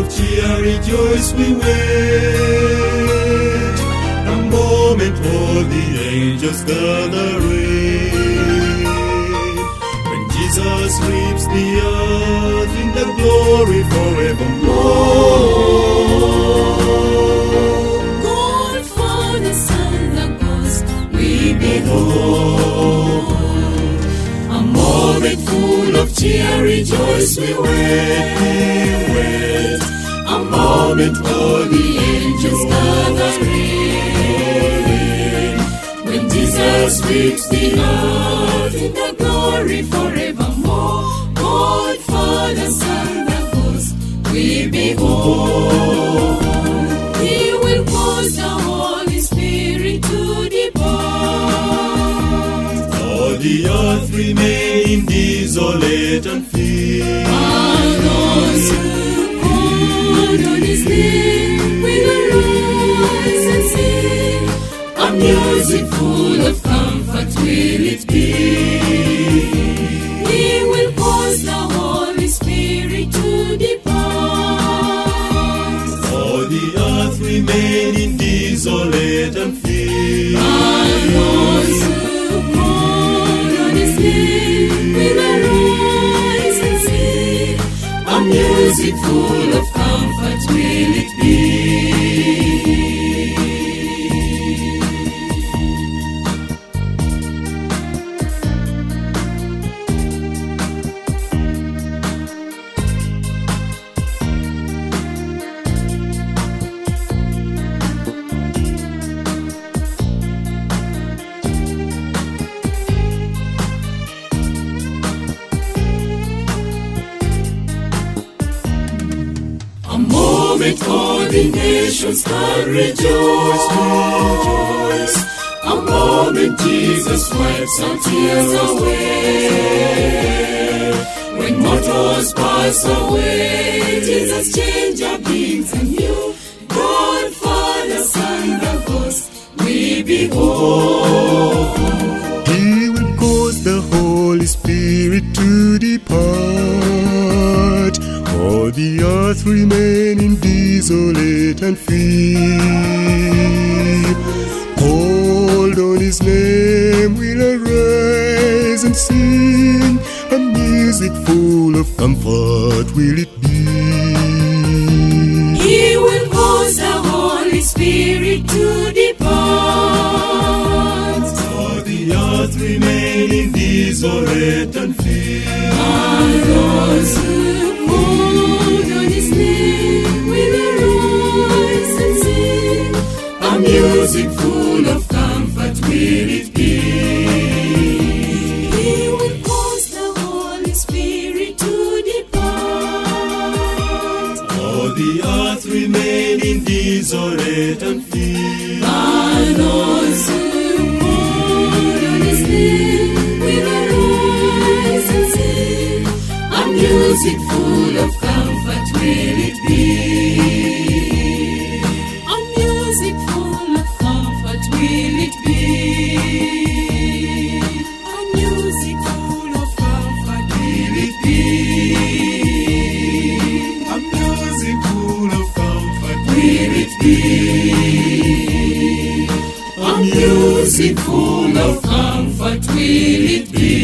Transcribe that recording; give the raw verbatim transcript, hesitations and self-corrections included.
cheer, rejoice, we wait. A moment all the angels gathering. When Jesus reaps the earth in the glory forevermore. God, Father, Son, the Ghost, we behold. A moment full of cheer, rejoice, we wait. A moment all the angels gathering. When Jesus sweeps the earth in the glory forevermore. God, Father, Son, the Ghost, we behold. He will cause the Holy Spirit to depart. All the earth remain desolate and fear. And those who call on His name will arise and sing. A music full of comfort will it be. He will cause the Holy Spirit to depart. All the earth remain in desolate and fear. And those who call on His name will arise and sing. A music full of comfort will it be. A moment all the nations can rejoice, rejoice. A moment Jesus wipes our tears away. When mortals pass away, Jesus change our beings anew. God, Father, Son, the Ghost, we behold. He will cause the Holy Spirit to depart. All the earth remain in desolate and fear. Called on His name will arise and sing. A music full of comfort will it be. He will cause the Holy Spirit to depart. All the earth remain in desolate and fear. And those who call on His name will arise and sing. A music full of comfort will it be. He will cause the Holy Spirit to depart. All the earth remain in desolate and fear. And those who call on His name will arise and sing. A music full of comfort will it be. A music full of comfort will it be. A music full of comfort will it be. A music full of comfort Will it be? A music full of comfort will it be?